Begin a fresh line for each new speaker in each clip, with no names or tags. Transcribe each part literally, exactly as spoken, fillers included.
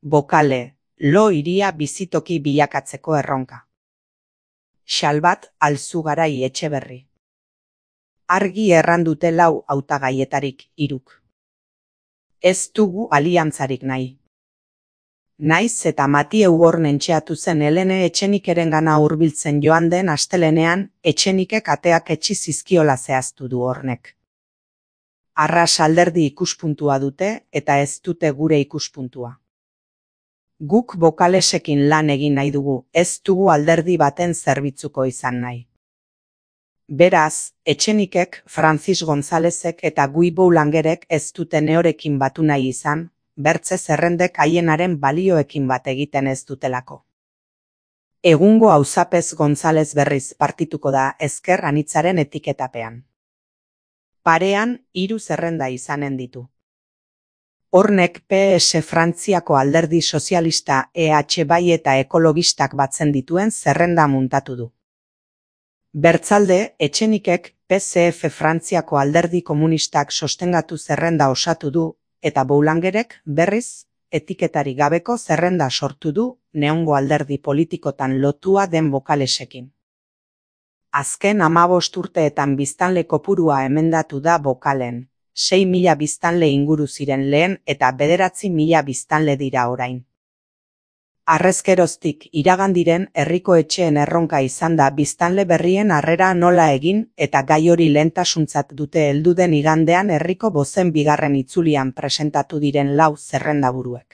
Bokale, lo hiria bizitoki bilakatzeko erronka. Xalbat Alzugarai Etxeberri. Argi errandute lau hautagaietarik hiruk. Ez dugu aliantzarik nahi. Naiz eta Matieu Hornentxeatu zen Helene Etxenikerengana hurbiltzen joan den astelenean, Etxenikek ateak etxi zizkiola zehaztu du Hornek. Arras alderdi ikuspuntua dute eta ez dute gure ikuspuntua. Guk Bokalesekin lan egin nahi dugu, ez dugu alderdi baten zerbitzuko izan nahi. Beraz, Etxenikek, Francis Gonzalezek eta Guy Boulangerek ez dute neorekin batu nahi izan, bertze zerrendek haienaren balioekin bat egiten ez dutelako. Egungo Auzapez Gonzalez berriz partituko da ezker anitzaren etiketapean. Parean, hiru zerrenda izanen ditu. Hornek P S Frantziako alderdi sozialista E H bai eta ekologistak batzen dituen zerrenda muntatu du. Bertzalde, Etxenikek P S F Frantziako alderdi komunistak sostengatu zerrenda osatu du, eta Boulangerek, berriz, etiketari gabeko zerrenda sortu du, neongo alderdi politikotan lotua den Bokalesekin. Azken hamabost urteetan biztanle kopurua emendatu da Bokalen, sei mila biztanle inguru ziren lehen eta bederatzi mila biztanle dira orain. Harrezkeroztik iragandiren herriko etxeen erronka izan da biztanle berrien harrera nola egin eta gai hori lehentasuntzat dute helduden igandean herriko bozen bigarren itzulian presentatu diren lau zerrendaburuek.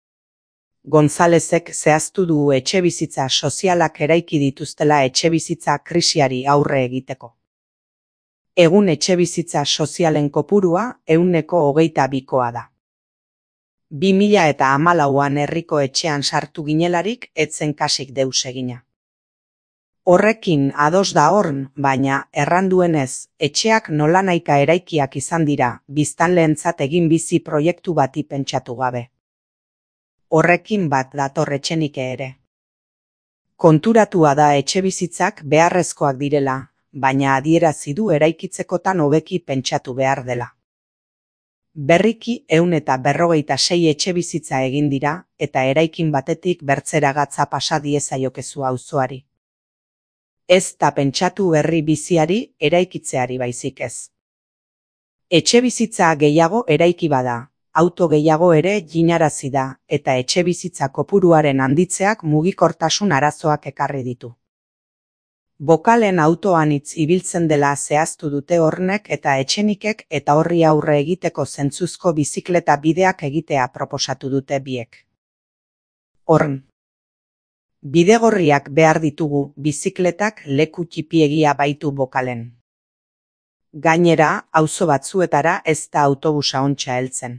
Gonzalezek zehaztu du etxebizitza sozialak eraiki dituztela etxebizitza krisiari aurre egiteko. Egun etxebizitza sozialen kopurua ehuneko hogeita bikoa da. Bi mila eta hamalauan herriko etxean sartu ginelarik etzen kasik deus egina. Horrekin ados da Horn, baina erranduenez, etxeak nolanaika eraikiak izan dira, biztanleentzat egin bizi proiektu bati pentsatu gabe. Horrekin bat dator Etxenike ere. Konturatua da etxebizitzak beharrezkoak direla, baina adierazi du eraikitzekotan hobeki pentsatu behar dela. Berriki ehun eta berrogeita sei etxebizitza egin dira eta eraikin batetik bertzera gatza pasa diezaiokezu auzoari. Ez da pentsatu herri biziari eraikitzeari baizik ez. Etxebizitza gehiago eraiki bada, auto gehiago ere jinarazi da eta etxebizitza kopuruaren handitzeak mugikortasun arazoak ekarri ditu. Bokalen autoanitz ibiltzen dela zehaztu dute Hornek eta Etxenikek eta horri aurre egiteko zentzuzko bizikleta bideak egitea proposatu dute biek. Horn. Bidegorriak behar ditugu, bizikletak leku txipiegia baitu Bokalen. Gainera, auzo batzuetara ez da autobusa ontsa heltzen.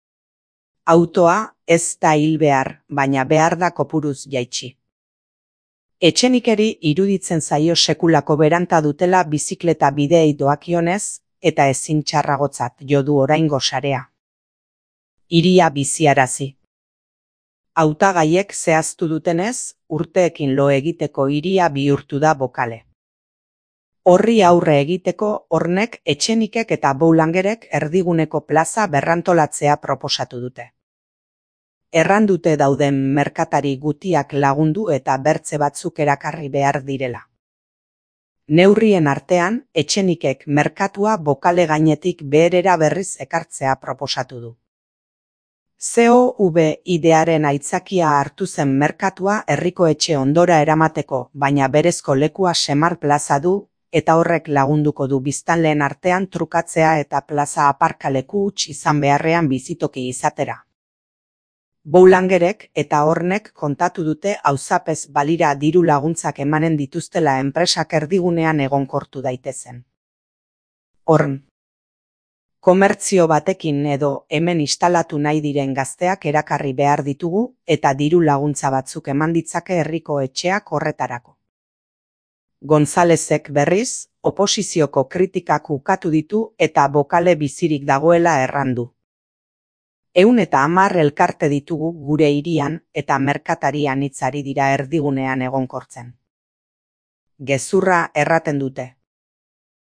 Autoa ez da hil behar, baina behar da kopuruz jaitsi. Etxenikeri iruditzen zaio sekulako beranta dutela bizikleta bideei doakionez eta ezin txarragotzat jo du oraingo sarea. Hiria biziarazi. Hautagaiek zehaztu dutenez, urteekin lo egiteko hiria bihurtu da Bokale. Horri aurre egiteko Hornek Etxenikek eta Boulangerek erdiguneko plaza berrantolatzea proposatu dute. Errandute dauden merkatari gutiak lagundu eta bertze batzuk erakarri behar direla. Neurrien artean, Etxenikek merkatua Bokale gainetik beherera berriz ekartzea proposatu du. C O V idearen aitzakia hartu zen merkatua herriko etxe ondora eramateko, baina berezko lekua Semar plaza du, eta horrek lagunduko du biztanleen artean trukatzea eta plaza aparkaleku huts izan beharrean bizitoki izatera. Boulangerek eta Hornek kontatu dute Auzapez balira diru laguntzak emanen dituztela enpresak erdigunean egonkortu daitezen. Horn. Komertzio batekin edo hemen instalatu nahi diren gazteak erakarri behar ditugu eta diru laguntza batzuk eman ditzake herriko etxeak horretarako. Gonzalezek berriz, oposizioko kritikak ukatu ditu eta Bokale bizirik dagoela errandu. Ehun eta hamar elkarte ditugu gure hirian eta merkatarian hitzari dira erdigunean egonkortzen. Gezurra erraten dute.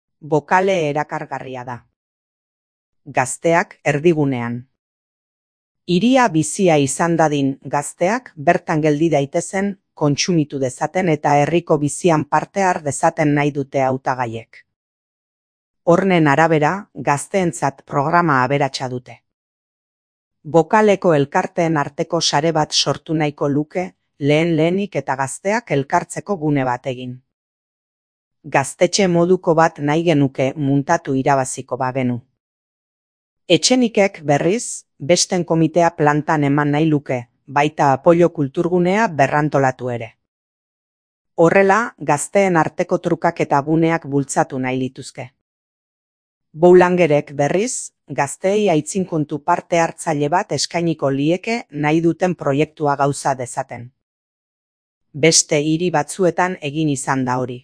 Bokale erakargarria da. Gazteak erdigunean. Hiria bizia izan dadin gazteak bertan geldi daitezen, kontsumitu dezaten eta herriko bizian parte har dezaten nahi dute hautagaiek. Horren arabera, gazteentzat programa aberatsa dute. Bokaleko elkarteen arteko sare bat sortu nahiko luke, lehen lehenik eta gazteak elkartzeko gune bat egin. Gaztetxe moduko bat nahi genuke muntatu irabaziko bagenu. Etxenikek berriz, besten komitea plantan eman nahi luke, baita apoio kulturgunea berrantolatu ere. Horrela, gazteen arteko trukak eta guneak bultzatu nahi lituzke. Boulangerek berriz, gazteei aitzinkontu parte hartzaile bat eskainiko lieke nahi duten proiektua gauza dezaten. Beste hiri batzuetan egin izan da hori.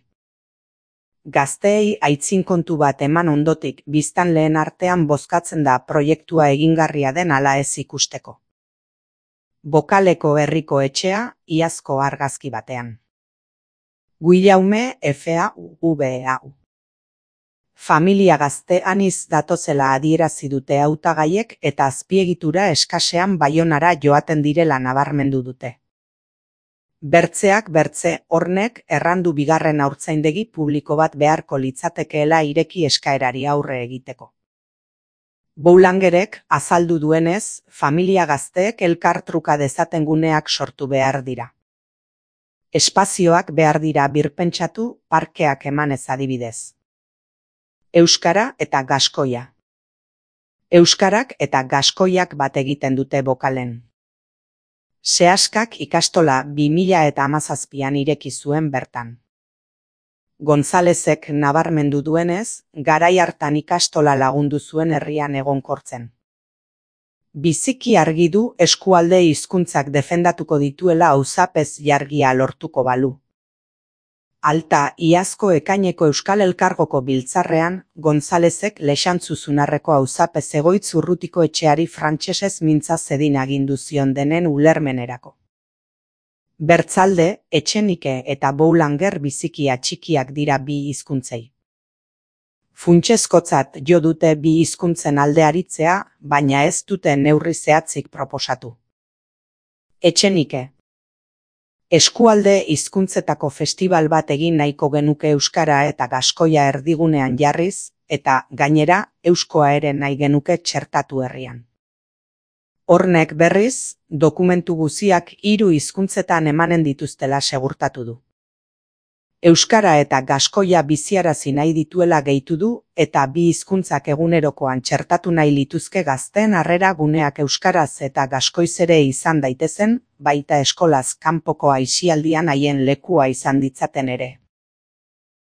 Gazteei aitzinkontu bat eman ondotik biztanleen artean bozkatzen da proiektua egingarria den ala ez ikusteko. Bokaleko herriko etxea, iazko argazki batean. Guillaume F A U V A U. Familia gazte aniz datozela adierazi dute hautagaiek eta azpiegitura eskasean Baionara joaten direla nabarmendu dute. Bertzeak bertze, hornek errandu bigarren haurtzaindegi publiko bat beharko litzatekeela ireki eskaerari aurre egiteko. Boulangerek azaldu duenez, familia gazteek elkar truka dezaten guneak sortu behar dira. Espazioak behar dira birpentsatu, parkeak emanez adibidez. Euskara eta gaskoia. Euskarak eta gaskoiak bat egiten dute Bokalen. Seaskak ikastola bi mila eta hamazazpian ireki zuen bertan. Gonzalezek nabarmendu duenez, garai hartan ikastola lagundu zuen herrian egonkortzen. Biziki argi du eskualde hizkuntzak defendatuko dituela auzapez jargia lortuko balu. Alta, iazko ekaineko Euskal Elkargoko biltzarrean, Gonzalezek Lexantzuzunarreko auzapez egoitz urrutiko etxeari frantsesez mintza zedin agindu zion denen ulermenerako. Bertzalde, Etxenike eta Boulanger biziki atxikiak dira bi hizkuntzei. Funtsezkotzat jo dute bi hizkuntzen alde aritzea, baina ez dute neurri zehatzik proposatu. Etxenike. Eskualde hizkuntzetako festibal bat egin nahiko genuke euskara eta gaskoia erdigunean jarriz, eta, gainera, euskoa ere nahi genuke txertatu herrian. Hornek berriz, dokumentu guziak hiru hizkuntzetan emanen dituztela segurtatu du. Euskara eta gaskoia biziarazi nahi dituela gehitu du, eta bi hizkuntzak egunerokoan txertatu nahi lituzke gazteen harrera guneak euskaraz eta gaskoiz ere izan daitezen, baita eskolaz kanpoko aisialdian haien lekua izan ditzaten ere.